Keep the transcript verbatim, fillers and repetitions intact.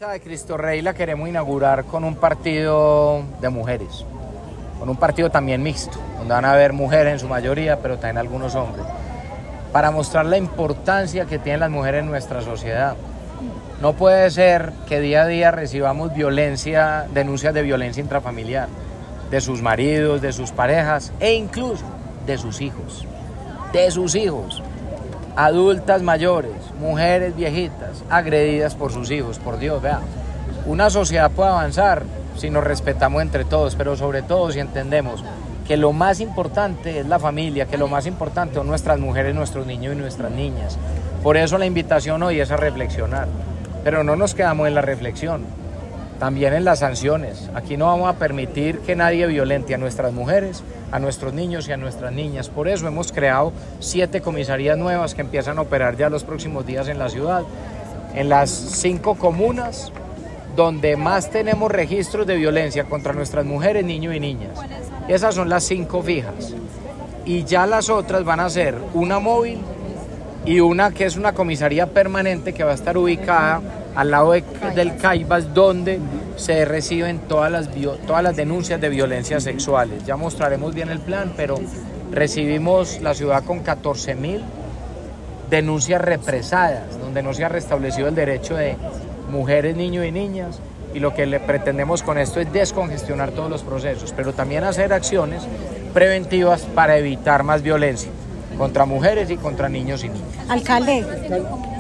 De Cristo Rey la queremos inaugurar con un partido de mujeres, con un partido también mixto, donde van a haber mujeres en su mayoría, pero también algunos hombres, para mostrar la importancia que tienen las mujeres en nuestra sociedad. No puede ser que día a día recibamos violencia, denuncias de violencia intrafamiliar, de sus maridos, de sus parejas e incluso de sus hijos, de sus hijos. Adultas mayores, mujeres viejitas, agredidas por sus hijos, por Dios, vea. Una sociedad puede avanzar si nos respetamos entre todos, pero sobre todo si entendemos que lo más importante es la familia, que lo más importante son nuestras mujeres, nuestros niños y nuestras niñas. Por eso la invitación hoy es a reflexionar, pero no nos quedamos en la reflexión, también en las sanciones. Aquí no vamos a permitir que nadie violente a nuestras mujeres, a nuestros niños y a nuestras niñas. Por eso hemos creado siete comisarías nuevas que empiezan a operar ya los próximos días en la ciudad, en las cinco comunas donde más tenemos registros de violencia contra nuestras mujeres, niños y niñas. Esas son las cinco fijas. Y ya las otras van a ser una móvil y una que es una comisaría permanente que va a estar ubicada al lado de, del Caibas, donde se reciben todas las, todas las denuncias de violencias sexuales. Ya mostraremos bien el plan, pero recibimos la ciudad con catorce mil denuncias represadas, donde no se ha restablecido el derecho de mujeres, niños y niñas, y lo que le pretendemos con esto es descongestionar todos los procesos, pero también hacer acciones preventivas para evitar más violencia contra mujeres y contra niños y niñas. Alcalde.